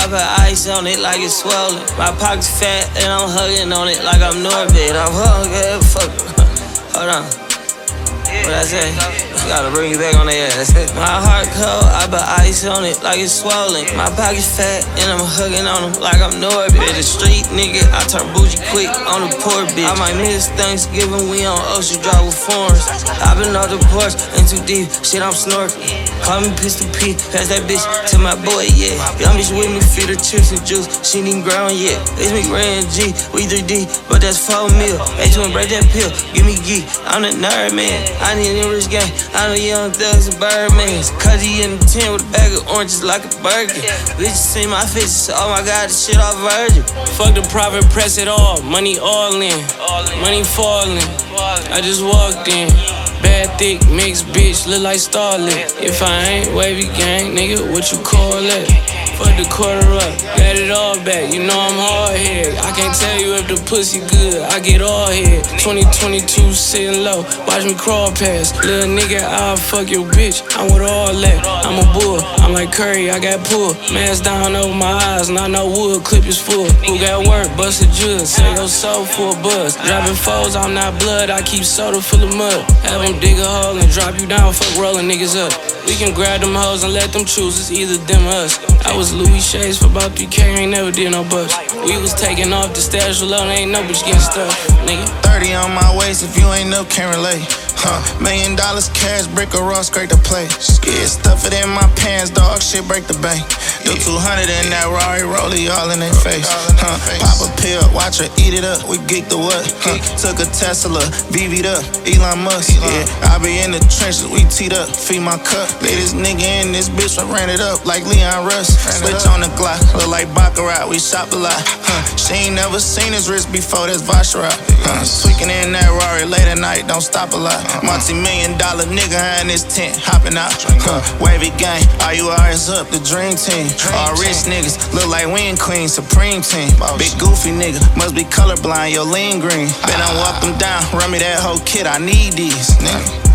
I put ice on it like it's swollen. My pocket's fat and I'm hugging on it like I'm Norbit. I'm hungry, fuck. Hold on. What I say? You gotta bring it back on the ass. My heart cold, I put ice on it like it's swollen. My pocket's fat and I'm hugging on them like I'm Norbit. The street nigga, I turn bougie quick on the poor bitch. I might miss Thanksgiving, we on Ocean Drive with foreigners. I been off the porch and too deep, shit I'm snorkeling. Call me Pistol P, pass that bitch to my boy, yeah. Young bitch with me, feed her chips and juice, she ain't even ground yet. It's me, Ray and G, we 3D, but that's 4 mil. H1 break that pill, give me geek, I'm the nerd man. I need a rich gang, I know young thugs and birdmans. Cuddy in the tin with a bag of oranges like a burger. Bitches see my faces, oh my god, this shit all virgin. Fuck the private press at all, money all in, money falling. I just walked in. Bad, thick, mixed bitch, look like Starlet. If I ain't wavy gang, nigga, what you call that? Fuck the quarter up, got it all back, you know I'm hard head. I can't tell you if the pussy good, I get all head. 2022 sitting low, watch me crawl past. Little nigga, I'll fuck your bitch, I'm with all that. I'm a bull, I'm like Curry, I got pull. Mask down over my eyes, and I know wood clip is full. Who got work, bust a judge, sell your soul for a buzz. Dropping foes, I'm not blood, I keep soda full of mud. Have them dig a hole and drop you down, fuck rolling niggas up. We can grab them hoes and let them choose, it's either them or us. I was Louis Shades for about 3K, ain't never did no bucks. We was taking off the stash alone, ain't no bitch getting stuck, nigga. 30 on my waist, if you ain't up, can't relate. $1 million cash, brick or raw, scrape the plate. Scared, stuff it in my pants, dog, shit break the bank. Yo, 200 in that Rari, rollie all in their face. Pop a pill, watch her eat it up, we geek the what? Took a Tesla, BV'd up, Elon Musk. Yeah, I be in the trenches, we teed up, feed my cup. Lay this nigga in this bitch, I ran it up like Leon Russ. Switch on the Glock, look like Baccarat, we shop a lot. She ain't never seen his wrist before, that's Vacheron. Tweaking in that Rari late at night, don't stop a lot. Multi-million-dollar nigga in this tent, hopping out. Wavy gang, RUR's up, the dream team. All rich niggas, look like Wing Queen, Supreme Team. Big goofy nigga, must be colorblind, yo lean green. Been on walk them down, run me that whole kit, I need these, nigga.